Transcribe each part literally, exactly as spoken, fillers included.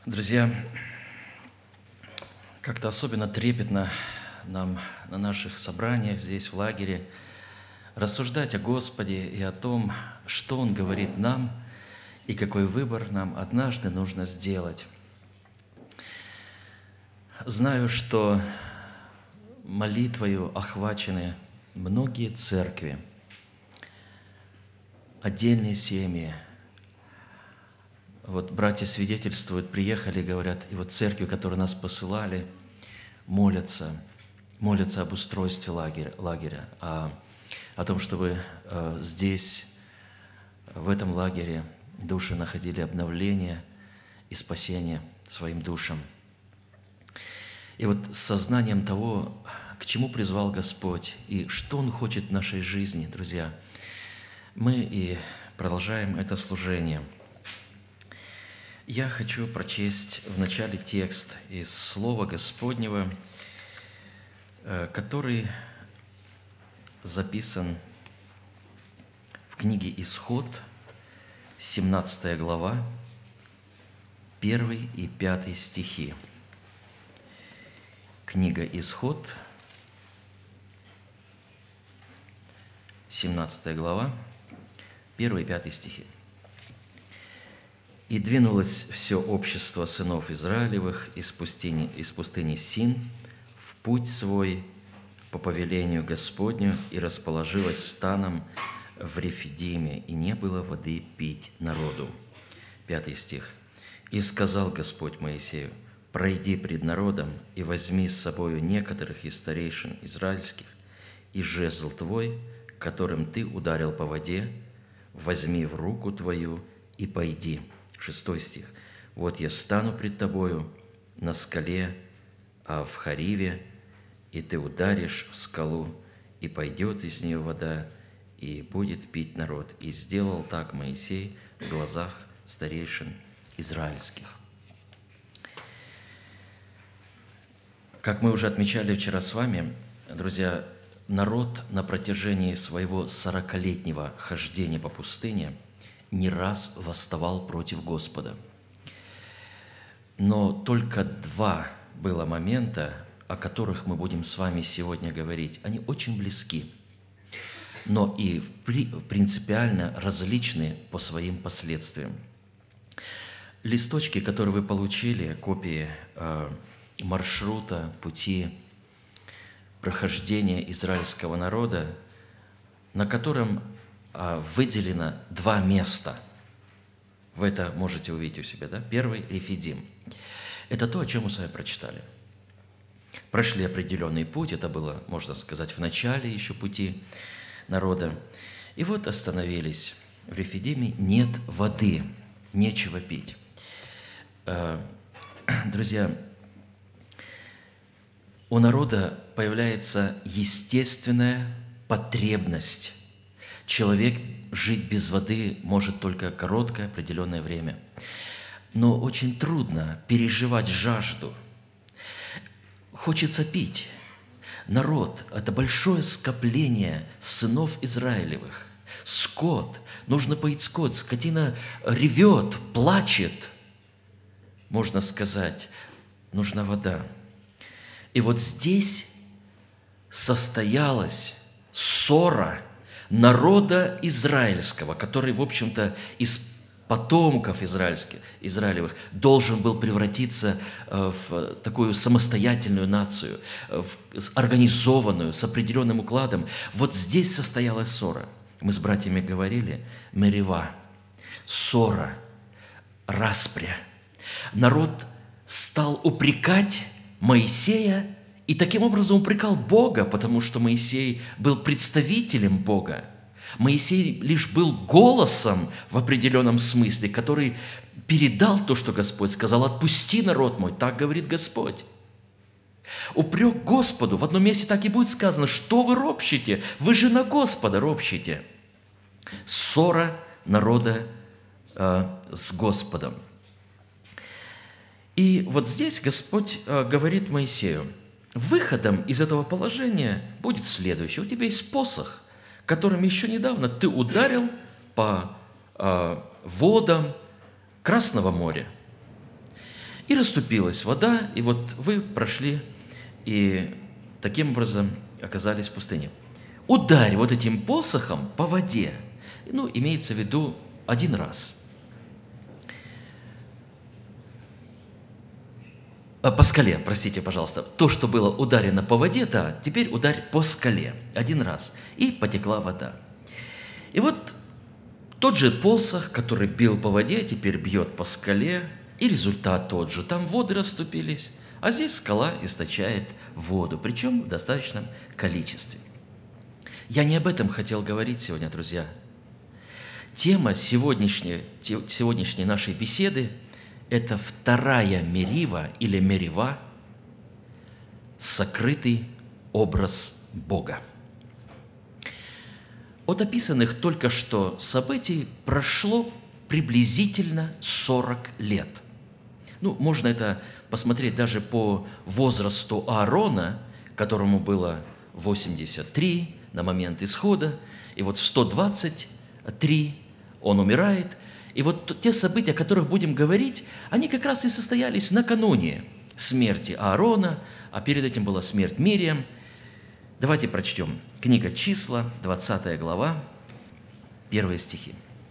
Друзья, как-то особенно трепетно нам на наших собраниях здесь, в лагере, рассуждать о Господе и о том, что Он говорит нам и какой выбор нам однажды нужно сделать. Знаю, что молитвою охвачены многие церкви, отдельные семьи. Вот братья свидетельствуют, приехали, говорят, и вот церкви, которые нас посылали, молятся, молятся об устройстве лагеря, лагеря о, о том, чтобы э, здесь, в этом лагере, души находили обновление и спасение своим душам. И вот с сознанием того, к чему призвал Господь и что Он хочет в нашей жизни, друзья, мы и продолжаем это служение. Я хочу прочесть в начале текст из Слова Господнего, который записан в книге «Исход», семнадцатая глава, первый и пятый стихи. Книга «Исход», семнадцатая глава, первый и пятый стихи. «И двинулось все общество сынов Израилевых из пустыни, из пустыни Син в путь свой по повелению Господню и расположилось станом в Рефидиме, и не было воды пить народу». Пятый стих. «И сказал Господь Моисею: пройди пред народом и возьми с собою некоторых из старейшин израильских, и жезл твой, которым ты ударил по воде, возьми в руку твою и пойди». Шестой стих. «Вот я стану пред тобою на скале, а в Хариве, и ты ударишь в скалу, и пойдет из нее вода, и будет пить народ. И сделал так Моисей в глазах старейшин израильских». Как мы уже отмечали вчера с вами, друзья, народ на протяжении своего сорокалетнего хождения по пустыне не раз восставал против Господа. Но только два было момента, о которых мы будем с вами сегодня говорить. Они очень близки, но и принципиально различны по своим последствиям. Листочки, которые вы получили, копии маршрута, пути прохождения израильского народа, на котором выделено два места. Вы это можете увидеть у себя, да? Первый – Рефидим. Это то, о чем мы с вами прочитали. Прошли определенный путь, это было, можно сказать, в начале еще пути народа. И вот остановились в Рефидиме, нет воды, нечего пить. Друзья, у народа появляется естественная потребность. Человек жить без воды может только короткое определенное время. Но очень трудно переживать жажду. Хочется пить. Народ – это большое скопление сынов Израилевых. Скот, нужно поить скот, скотина ревет, плачет. Можно сказать, нужна вода. И вот здесь состоялась ссора народа израильского, который, в общем-то, из потомков израильских, израилевых должен был превратиться в такую самостоятельную нацию, в организованную, с определенным укладом. Вот здесь состоялась ссора. Мы с братьями говорили, мерива, ссора, распря. Народ стал упрекать Моисея, и таким образом упрекал Бога, потому что Моисей был представителем Бога. Моисей лишь был голосом в определенном смысле, который передал то, что Господь сказал: «Отпусти народ мой», так говорит Господь. Упрек Господу, в одном месте так и будет сказано: «Что вы ропщите? Вы же на Господа ропщите». Ссора народа э, с Господом. И вот здесь Господь э, говорит Моисею: выходом из этого положения будет следующее. У тебя есть посох, которым еще недавно ты ударил по э, водам Красного моря. И расступилась вода, и вот вы прошли, и таким образом оказались в пустыне. Ударь вот этим посохом по воде. Ну, имеется в виду один раз. А, по скале, простите, пожалуйста. То, что было ударено по воде, да, теперь ударь по скале один раз. И потекла вода. И вот тот же посох, который бил по воде, теперь бьет по скале, и результат тот же. Там воды расступились, а здесь скала источает воду, причем в достаточном количестве. Я не об этом хотел говорить сегодня, друзья. Тема сегодняшней, сегодняшней нашей беседы – это вторая мерива или мерива, сокрытый образ Бога. От описанных только что событий прошло приблизительно сорок лет. Ну, можно это посмотреть даже по возрасту Аарона, которому было восемьдесят три на момент исхода, и вот сто двадцать три он умирает. И вот те события, о которых будем говорить, они как раз и состоялись накануне смерти Аарона, а перед этим была смерть Мириам. Давайте прочтем. Книга Числа, двадцатая глава, первые стихи.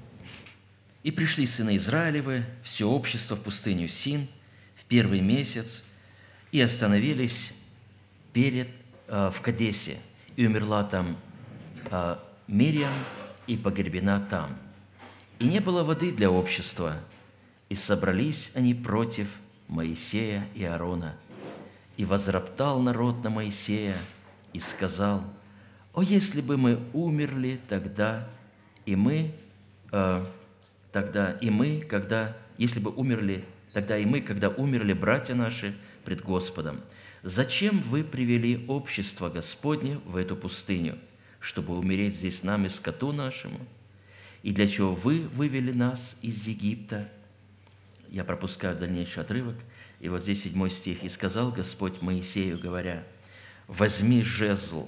«И пришли сыны Израилевы, все общество в пустыню Син в первый месяц, и остановились перед, э, в Кадесе, и умерла там э, Мириам, и погребена там. И не было воды для общества, и собрались они против Моисея и Аарона. И возроптал народ на Моисея, и сказал: «О, если бы мы умерли тогда, и мы, э, тогда и мы, когда, если бы умерли, тогда и мы, когда умерли братья наши пред Господом, зачем вы привели общество Господне в эту пустыню, чтобы умереть здесь нам и скоту нашему? И для чего вы вывели нас из Египта?» Я пропускаю дальнейший отрывок, и вот здесь седьмой стих. «И сказал Господь Моисею, говоря: возьми жезл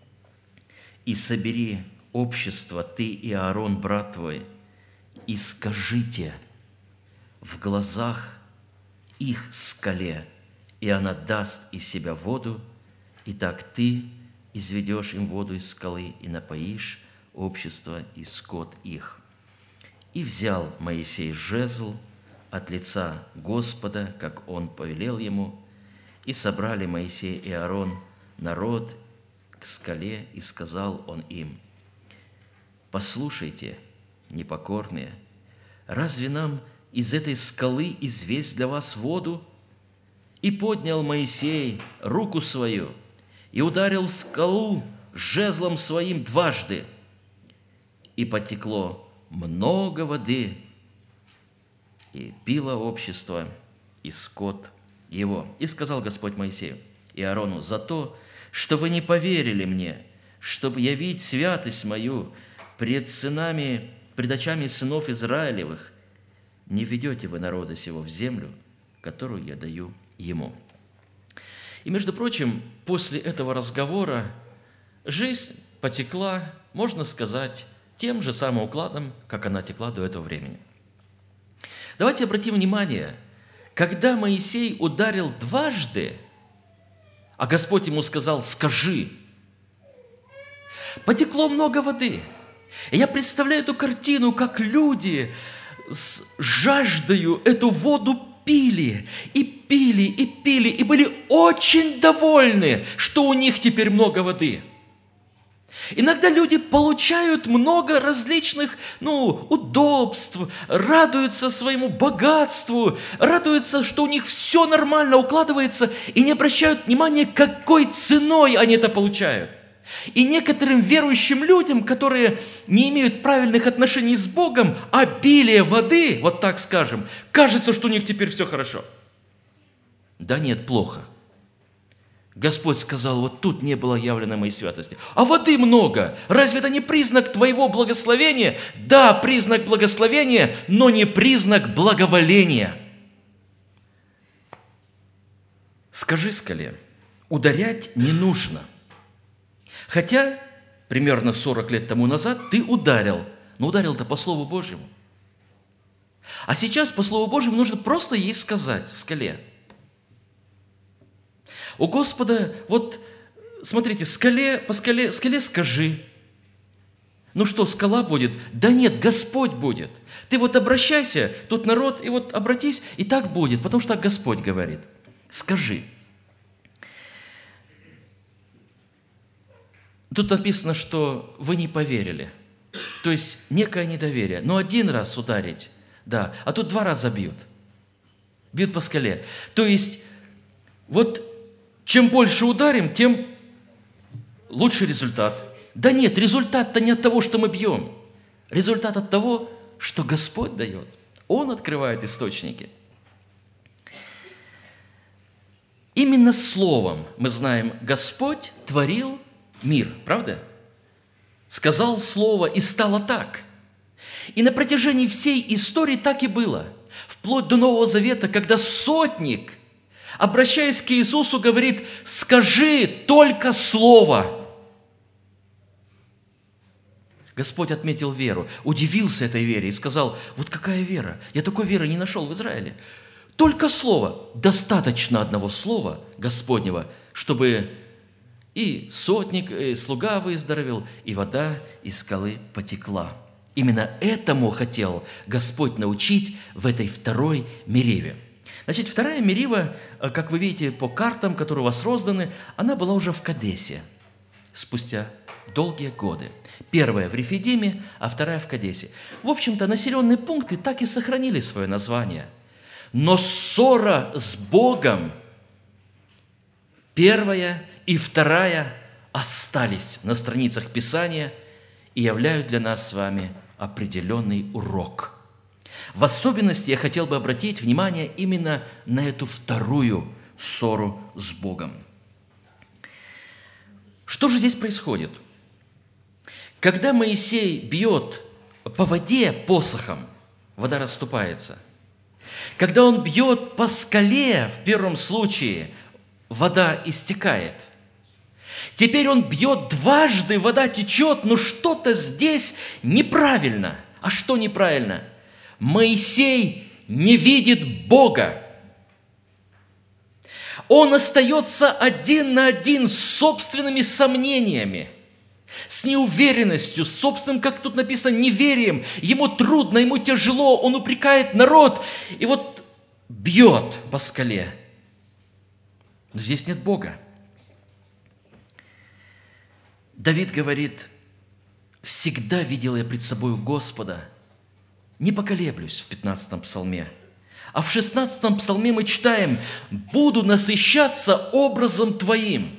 и собери общество, ты и Аарон, брат твой, и скажите в глазах их скале, и она даст из себя воду, и так ты изведешь им воду из скалы и напоишь общество и скот их». И взял Моисей жезл от лица Господа, как он повелел ему, и собрали Моисей и Аарон народ к скале, и сказал он им: «Послушайте, непокорные, разве нам из этой скалы известь для вас воду?» И поднял Моисей руку свою и ударил в скалу жезлом своим дважды, и потекло много воды, и пило общество, и скот его. И сказал Господь Моисею и Аарону: за то, что вы не поверили мне, чтобы явить святость мою пред сынами, пред очами сынов Израилевых, не ведете вы народа сего в землю, которую я даю ему». И, между прочим, после этого разговора жизнь потекла, можно сказать, тем же самым укладом, как она текла до этого времени. Давайте обратим внимание, когда Моисей ударил дважды, а Господь ему сказал: «Скажи», потекло много воды. И я представляю эту картину, как люди с жаждою эту воду пили, и пили, и пили, и были очень довольны, что у них теперь много воды. Иногда люди получают много различных, ну, удобств, радуются своему богатству, радуются, что у них все нормально укладывается, и не обращают внимания, какой ценой они это получают. И некоторым верующим людям, которые не имеют правильных отношений с Богом, обилие воды, вот так скажем, кажется, что у них теперь все хорошо. Да нет, плохо. Господь сказал: вот тут не было явлено моей святости. А воды много. Разве это не признак твоего благословения? Да, признак благословения, но не признак благоволения. Скажи скале: ударять не нужно. Хотя примерно сорок лет тому назад ты ударил, но ударил-то по Слову Божьему. А сейчас, по Слову Божьему, нужно просто ей сказать, скале. У Господа, вот, смотрите, скале, по скале, скале скажи. Ну что, скала будет? Да нет, Господь будет. Ты вот обращайся, тут народ, и вот обратись, и так будет, потому что так Господь говорит. Скажи. Тут написано, что вы не поверили. То есть некое недоверие. Но один раз ударить, да, а тут два раза бьют. Бьют по скале. То есть вот чем больше ударим, тем лучший результат. Да нет, результат-то не от того, что мы бьем. Результат от того, что Господь дает. Он открывает источники. Именно словом, мы знаем, Господь творил мир, правда? Сказал слово, и стало так. И на протяжении всей истории так и было. Вплоть до Нового Завета, когда сотник, обращаясь к Иисусу, говорит: «Скажи только слово». Господь отметил веру, удивился этой вере и сказал: вот какая вера? Я такой веры не нашел в Израиле. Только слово. Достаточно одного слова Господнего, чтобы и сотник, и слуга выздоровел, и вода из скалы потекла. Именно этому хотел Господь научить в этой второй мериве. Значит, вторая мерива, как вы видите по картам, которые у вас розданы, она была уже в Кадесе спустя долгие годы. Первая в Рефидиме, а вторая в Кадесе. В общем-то, населенные пункты так и сохранили свое название. Но ссора с Богом, первая и вторая, остались на страницах Писания и являют для нас с вами определенный урок. В особенности я хотел бы обратить внимание именно на эту вторую ссору с Богом. Что же здесь происходит? Когда Моисей бьет по воде посохом, вода расступается. Когда он бьет по скале, в первом случае, вода истекает. Теперь он бьет дважды, вода течет, но что-то здесь неправильно. А что неправильно? Моисей не видит Бога. Он остается один на один с собственными сомнениями, с неуверенностью, с собственным, как тут написано, неверием. Ему трудно, ему тяжело, он упрекает народ и вот бьет по скале. Но здесь нет Бога. Давид говорит: «Всегда видел я пред собою Господа, не поколеблюсь» в пятнадцатом псалме. А в шестнадцатом псалме мы читаем: «Буду насыщаться образом Твоим».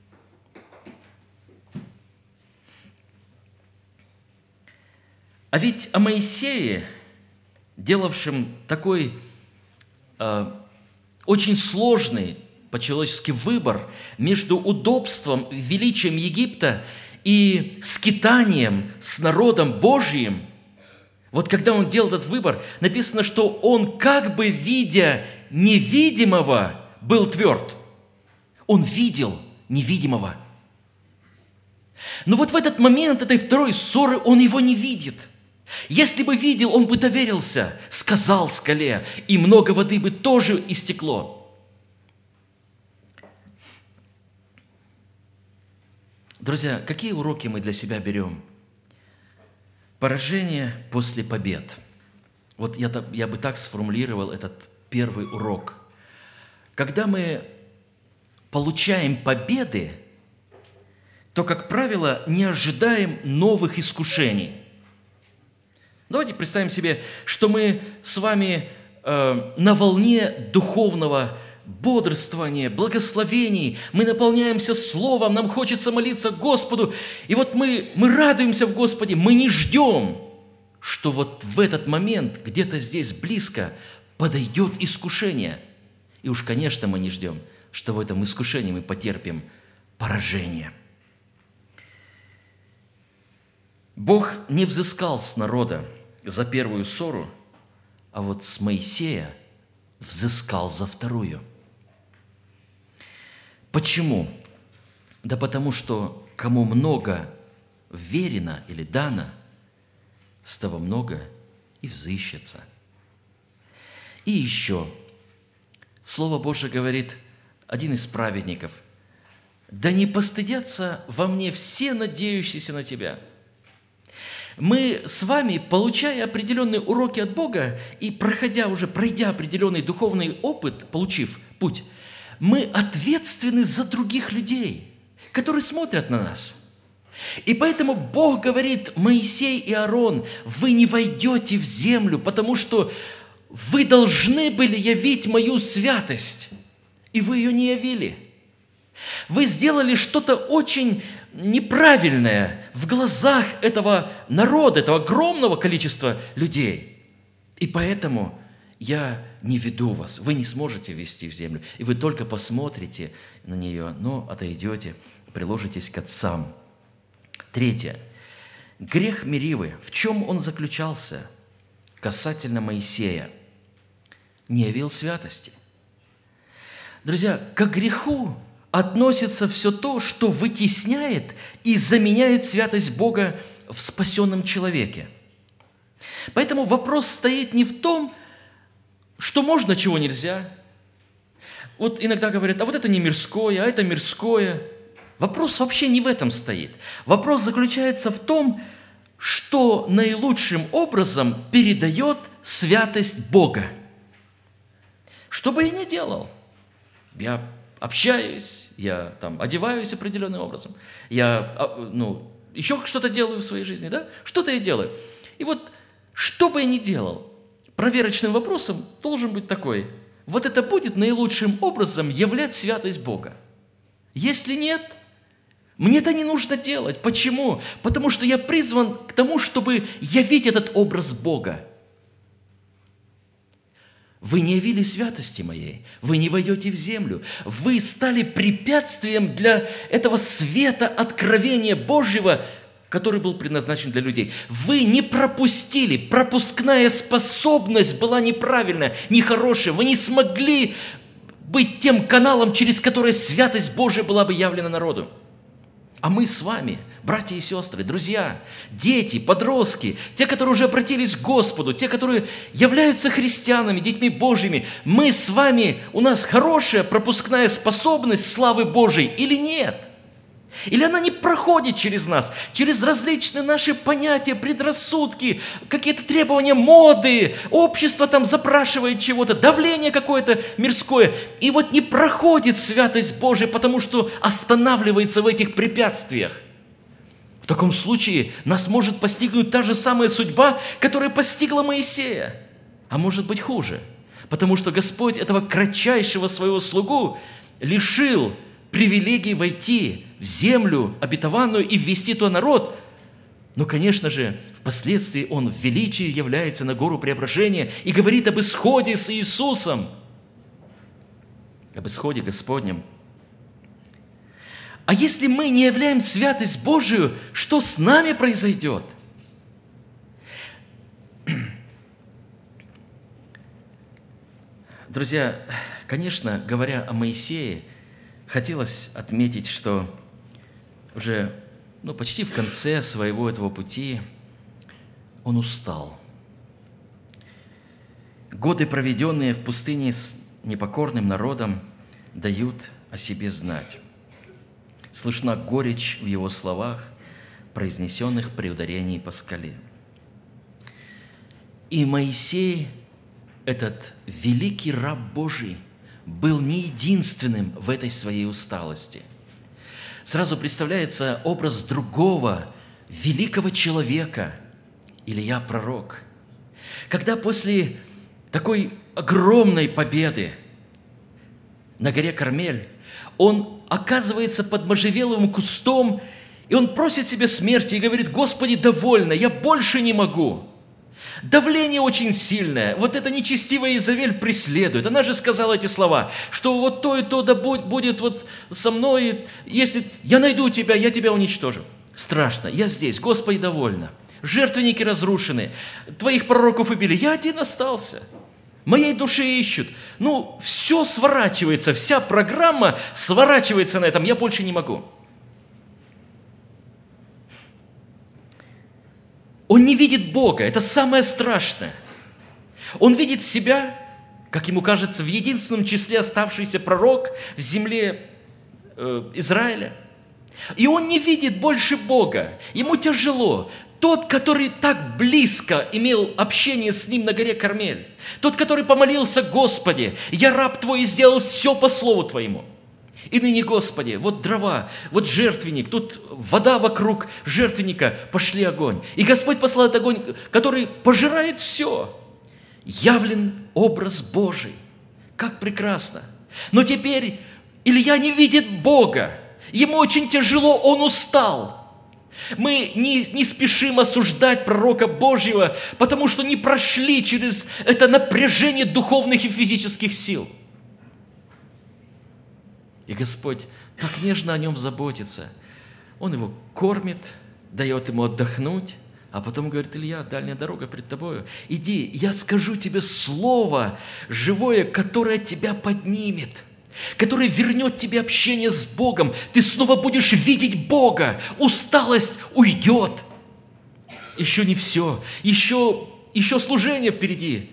А ведь о Моисее, делавшем такой э, очень сложный по-человечески выбор между удобством, величием Египта и скитанием с народом Божьим, вот когда он делал этот выбор, написано, что он, как бы видя невидимого, был тверд. Он видел невидимого. Но вот в этот момент этой второй ссоры он его не видит. Если бы видел, он бы доверился, сказал скале, и много воды бы тоже истекло. Друзья, какие уроки мы для себя берем? Поражение после побед. Вот я, я бы так сформулировал этот первый урок. Когда мы получаем победы, то, как правило, не ожидаем новых искушений. Давайте представим себе, что мы с вами э, на волне духовного бодрствования, благословений, мы наполняемся Словом, нам хочется молиться Господу, и вот мы, мы радуемся в Господе, мы не ждем, что вот в этот момент, где-то здесь близко, подойдет искушение. И уж, конечно, мы не ждем, что в этом искушении мы потерпим поражение. Бог не взыскал с народа за первую ссору, а вот с Моисея взыскал за вторую. Почему? Да потому что кому много верено или дано, с того много и взыщется. И еще, Слово Божие говорит, один из праведников, «Да не постыдятся во мне все надеющиеся на Тебя». Мы с вами, получая определенные уроки от Бога и проходя уже, пройдя определенный духовный опыт, получив путь, мы ответственны за других людей, которые смотрят на нас. И поэтому Бог говорит: Моисей и Аарон, вы не войдете в землю, потому что вы должны были явить мою святость, и вы ее не явили. Вы сделали что-то очень неправильное в глазах этого народа, этого огромного количества людей. И поэтому я не веду вас, вы не сможете ввести в землю, и вы только посмотрите на нее, но отойдете, приложитесь к отцам. Третье. Грех Меривы, в чем он заключался касательно Моисея? Не явил святости. Друзья, к греху относится все то, что вытесняет и заменяет святость Бога в спасенном человеке. Поэтому вопрос стоит не в том, что можно, чего нельзя. Вот иногда говорят, а вот это не мирское, а это мирское. Вопрос вообще не в этом стоит. Вопрос заключается в том, что наилучшим образом передает святость Бога. Что бы я ни делал, я общаюсь, я там одеваюсь определенным образом, я ну, еще что-то делаю в своей жизни, да? Что-то я делаю. И вот, что бы я ни делал, проверочным вопросом должен быть такой: вот это будет наилучшим образом являть святость Бога. Если нет, мне это не нужно делать. Почему? Потому что я призван к тому, чтобы явить этот образ Бога. Вы не явили святости моей, вы не войдете в землю. Вы стали препятствием для этого света откровения Божьего, который был предназначен для людей. Вы не пропустили, пропускная способность была неправильная, нехорошая. Вы не смогли быть тем каналом, через который святость Божия была бы явлена народу. А мы с вами, братья и сестры, друзья, дети, подростки, те, которые уже обратились к Господу, те, которые являются христианами, детьми Божьими, мы с вами, у нас хорошая пропускная способность славы Божией или нет? Или она не проходит через нас, через различные наши понятия, предрассудки, какие-то требования моды, общество там запрашивает чего-то, давление какое-то мирское, и вот не проходит святость Божия, потому что останавливается в этих препятствиях. В таком случае нас может постигнуть та же самая судьба, которая постигла Моисея, а может быть хуже, потому что Господь этого кратчайшего своего слугу лишил привилегии войти в землю обетованную и ввести тот народ. Но, конечно же, впоследствии он в величии является на гору преображения и говорит об исходе с Иисусом, об исходе Господнем. А если мы не являем святость Божию, что с нами произойдет? Друзья, конечно, говоря о Моисее, хотелось отметить, что уже ну, почти в конце своего этого пути он устал. Годы, проведенные в пустыне с непокорным народом, дают о себе знать. Слышна горечь в его словах, произнесенных при ударении по скале. И Моисей, этот великий раб Божий, был не единственным в этой своей усталости. Сразу представляется образ другого великого человека, Илия пророк. Когда после такой огромной победы на горе Кармель он оказывается под можжевеловым кустом, и он просит себе смерти и говорит: «Господи, довольно, я больше не могу». Давление очень сильное. Вот эта нечестивая Изавель преследует. Она же сказала эти слова, что вот то и то да будет вот со мной, если я найду тебя, я тебя уничтожу. Страшно, я здесь, Господи, довольно. Жертвенники разрушены, твоих пророков убили, я один остался. Моей души ищут. Ну, все сворачивается, вся программа сворачивается на этом, я больше не могу. Он не видит Бога, это самое страшное. Он видит себя, как ему кажется, в единственном числе оставшийся пророк в земле э, Израиля. И он не видит больше Бога, ему тяжело. Тот, который так близко имел общение с ним на горе Кармель, тот, который помолился: Господи, я раб Твой и сделал все по слову Твоему. И ныне, Господи, вот дрова, вот жертвенник, тут вода вокруг жертвенника, пошли огонь. И Господь посылает огонь, который пожирает все. Явлен образ Божий. Как прекрасно. Но теперь Илья не видит Бога. Ему очень тяжело, он устал. Мы не, не спешим осуждать пророка Божьего, потому что не прошли через это напряжение духовных и физических сил. И Господь так нежно о нем заботится. Он его кормит, дает ему отдохнуть, а потом говорит: Илья, дальняя дорога пред тобою. Иди, я скажу тебе слово живое, которое тебя поднимет, которое вернет тебе общение с Богом. Ты снова будешь видеть Бога. Усталость уйдет. Еще не все. Еще, еще служение впереди.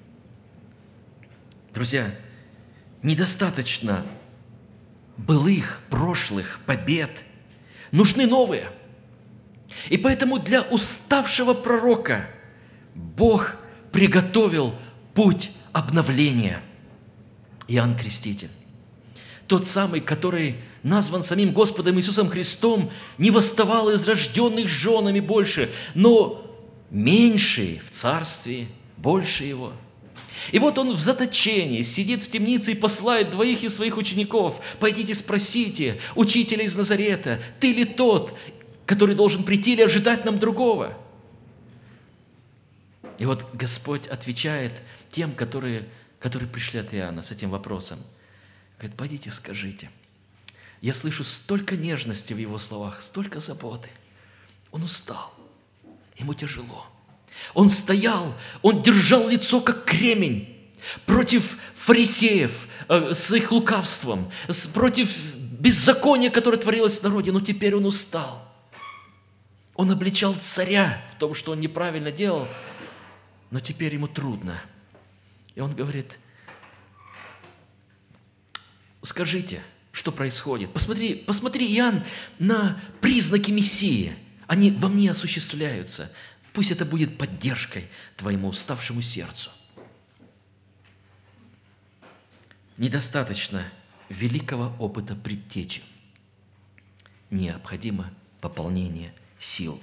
Друзья, недостаточно былых, прошлых побед. Нужны новые. И поэтому для уставшего пророка Бог приготовил путь обновления. Иоанн Креститель, тот самый, который назван самим Господом Иисусом Христом, не восставал из рожденных женами больше, но меньший в царстве, больше его. И вот он в заточении, сидит в темнице и посылает двоих из своих учеников: пойдите спросите учителя из Назарета, ты ли тот, который должен прийти, или ожидать нам другого? И вот Господь отвечает тем, которые, которые пришли от Иоанна с этим вопросом. Говорит: пойдите, скажите. Я слышу столько нежности в его словах, столько заботы. Он устал, ему тяжело. Он стоял, он держал лицо, как кремень, против фарисеев э, с их лукавством, с, против беззакония, которое творилось в народе, но теперь он устал. Он обличал царя в том, что он неправильно делал, но теперь ему трудно. И он говорит: скажите, что происходит. Посмотри, посмотри, Иоанн, на признаки Мессии. Они во мне осуществляются. Пусть это будет поддержкой твоему уставшему сердцу. Недостаточно великого опыта предтечи. Необходимо пополнение сил.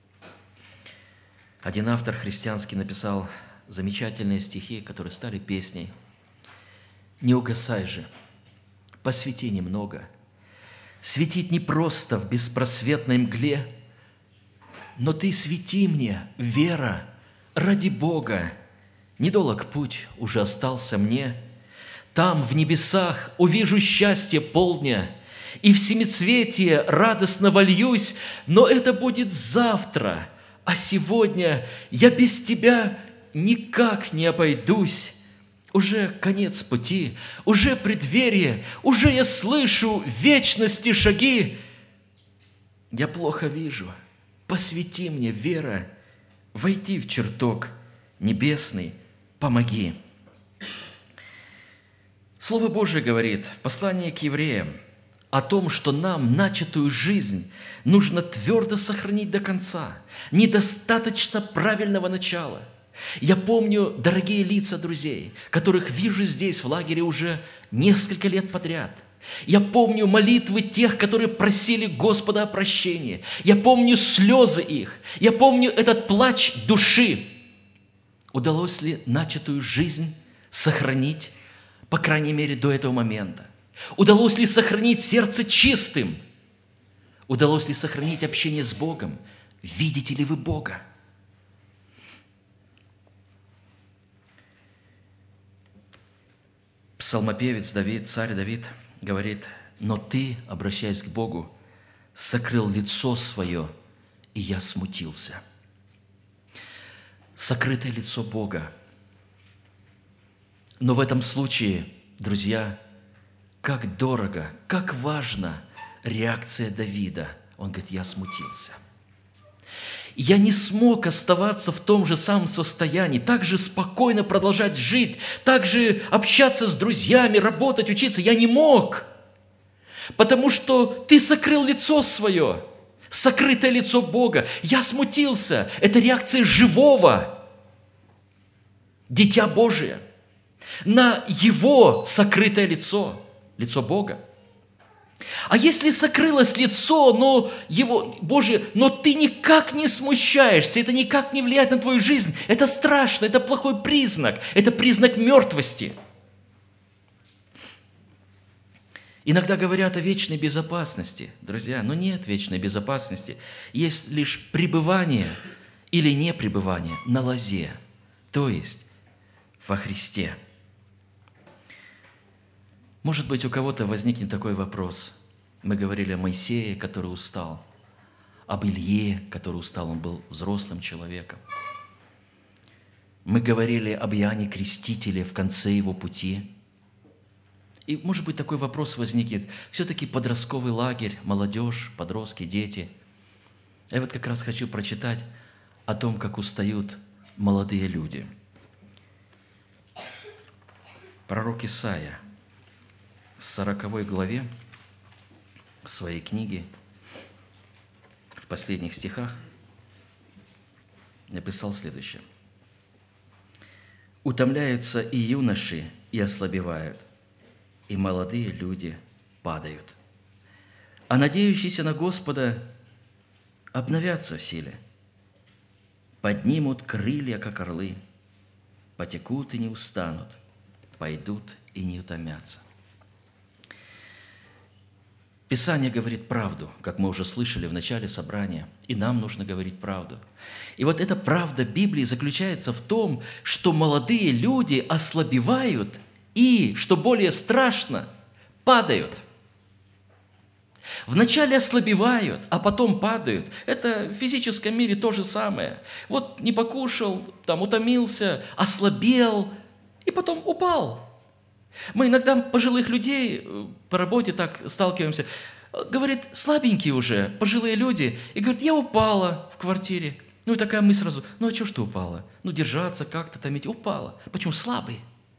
Один автор христианский написал замечательные стихи, которые стали песней. «Не угасай же, посвети немного. Светить не просто в беспросветной мгле, но ты свети мне, вера, ради Бога. Недолог путь уже остался мне. Там, в небесах, увижу счастье полдня, и в семицветие радостно вольюсь, но это будет завтра, а сегодня я без тебя никак не обойдусь. Уже конец пути, уже преддверие, уже я слышу вечности шаги. Я плохо вижу, посвети мне, вера, войти в чертог небесный, помоги». Слово Божие говорит в послании к евреям о том, что нам начатую жизнь нужно твердо сохранить до конца. Недостаточно правильного начала. Я помню дорогие лица друзей, которых вижу здесь, в лагере, уже несколько лет подряд. Я помню молитвы тех, которые просили Господа о прощении. Я помню слезы их. Я помню этот плач души. Удалось ли начатую жизнь сохранить, по крайней мере, до этого момента? Удалось ли сохранить сердце чистым? Удалось ли сохранить общение с Богом? Видите ли вы Бога? Псалмопевец Давид, царь Давид, говорит: «Но ты, обращаясь к Богу, сокрыл лицо свое, и я смутился». Сокрытое лицо Бога. Но в этом случае, друзья, как дорого, как важна реакция Давида. Он говорит: «Я смутился». Я не смог оставаться в том же самом состоянии, так же спокойно продолжать жить, так же общаться с друзьями, работать, учиться. Я не мог, потому что ты сокрыл лицо свое, сокрытое лицо Бога. Я смутился. Это реакция живого Дитя Божие на Его сокрытое лицо, лицо Бога. А если сокрылось лицо, но его, Божие, но ты никак не смущаешься, это никак не влияет на твою жизнь, это страшно, это плохой признак, это признак мертвости. Иногда говорят о вечной безопасности, друзья, но нет вечной безопасности, есть лишь пребывание или непребывание на лозе, то есть во Христе. Может быть, у кого-то возникнет такой вопрос. Мы говорили о Моисее, который устал, об Илье, который устал, он был взрослым человеком. Мы говорили об Иоанне Крестителе в конце его пути. И, может быть, такой вопрос возникнет. Все-таки подростковый лагерь, молодежь, подростки, дети. Я вот как раз хочу прочитать о том, как устают молодые люди. Пророк Исаия в сороковой главе своей книги, в последних стихах, написал следующее. «Утомляются и юноши, и ослабевают, и молодые люди падают. А надеющиеся на Господа обновятся в силе, поднимут крылья, как орлы, потекут и не устанут, пойдут и не утомятся». Писание говорит правду, как мы уже слышали в начале собрания, и нам нужно говорить правду. И вот эта правда Библии заключается в том, что молодые люди ослабевают и, что более страшно, падают. Вначале ослабевают, а потом падают. Это в физическом мире то же самое. Вот не покушал, там утомился, ослабел и потом упал. Мы иногда пожилых людей по работе так сталкиваемся. Говорит, слабенькие уже, пожилые люди. И говорит, я упала в квартире. Ну и такая мысль сразу, ну а что ж ты упала? Ну держаться как-то там, ведь упала. Почему? Слабый.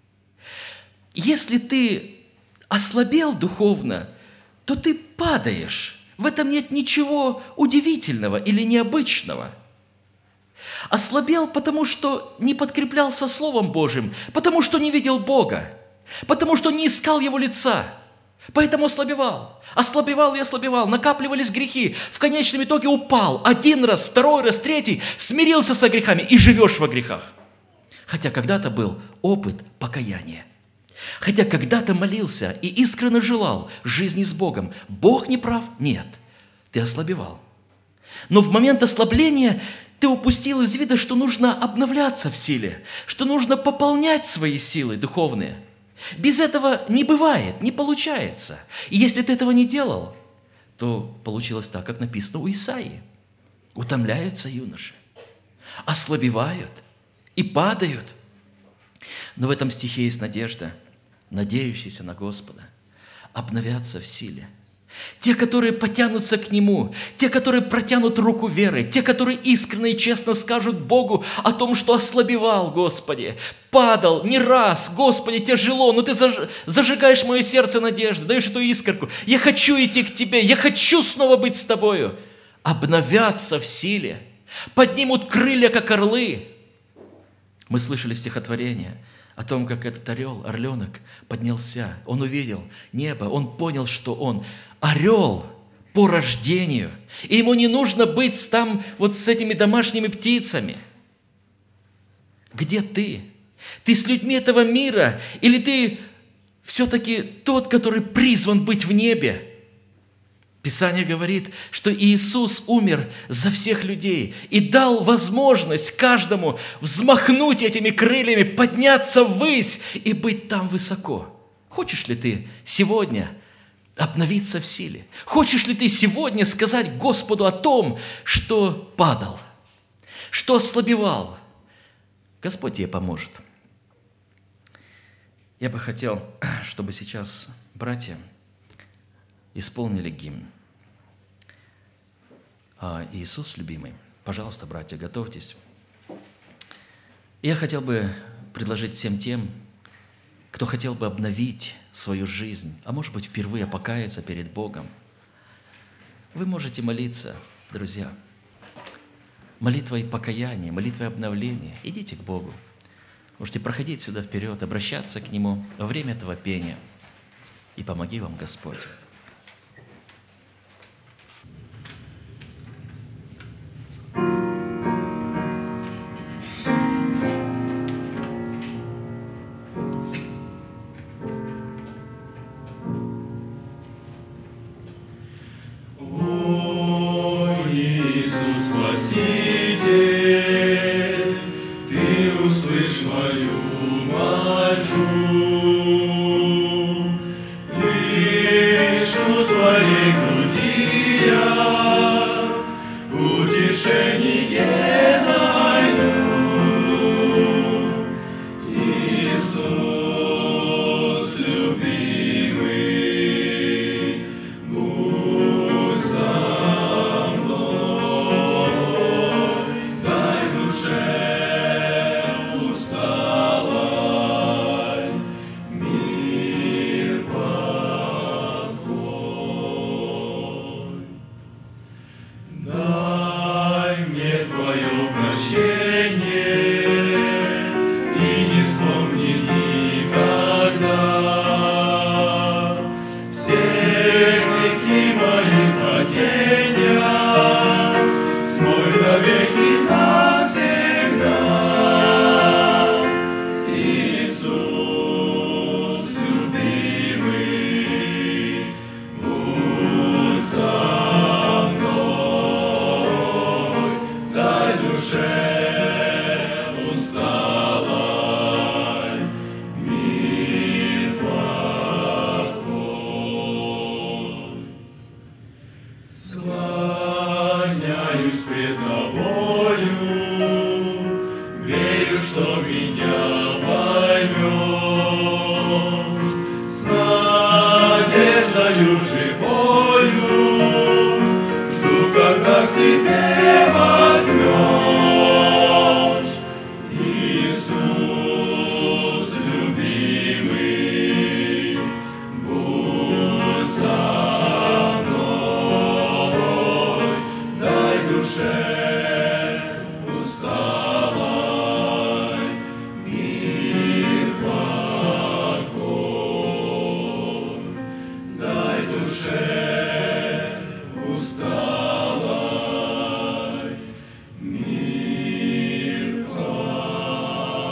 Если ты ослабел духовно, то ты падаешь. В этом нет ничего удивительного или необычного. Ослабел, потому что не подкреплялся Словом Божьим, потому что не видел Бога. Потому что не искал Его лица, поэтому ослабевал. Ослабевал и ослабевал, накапливались грехи. В конечном итоге упал один раз, второй раз, третий, смирился со грехами и живешь во грехах. Хотя когда-то был опыт покаяния. Хотя когда-то молился и искренне желал жизни с Богом. Бог не прав? Нет. Ты ослабевал. Но в момент ослабления ты упустил из вида, что нужно обновляться в силе, что нужно пополнять свои силы духовные. Без этого не бывает, не получается. И если ты этого не делал, то получилось так, как написано у Исаии. Утомляются юноши, ослабевают и падают. Но в этом стихе есть надежда. Надеющиеся на Господа обновятся в силе. Те, которые потянутся к Нему, те, которые протянут руку веры, те, которые искренне и честно скажут Богу о том, что ослабевал, Господи, падал не раз, Господи, тяжело, но Ты зажигаешь мое сердце надежды, даешь эту искорку. Я хочу идти к Тебе, я хочу снова быть с Тобою. Обновятся в силе, поднимут крылья, как орлы. Мы слышали стихотворение о том, как этот орел, орленок поднялся. Он увидел небо, он понял, что он орел по рождению. И ему не нужно быть там вот с этими домашними птицами. Где ты? Ты с людьми этого мира? Или ты все-таки тот, который призван быть в небе? Писание говорит, что Иисус умер за всех людей и дал возможность каждому взмахнуть этими крыльями, подняться ввысь и быть там высоко. Хочешь ли ты сегодня обновиться в силе? Хочешь ли ты сегодня сказать Господу о том, что падал, что ослабевал? Господь тебе поможет. Я бы хотел, чтобы сейчас братья исполнили гимн. А Иисус, любимый, Пожалуйста, братья, готовьтесь. Я хотел бы предложить всем тем, кто хотел бы обновить свою жизнь, а может быть, впервые покаяться перед Богом, вы можете молиться, друзья, молитвой покаяния, молитвой обновления. Идите к Богу. Можете проходить сюда вперед, обращаться к Нему во время этого пения. И помоги вам Господь.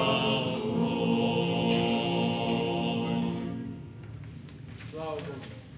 Слава Богу.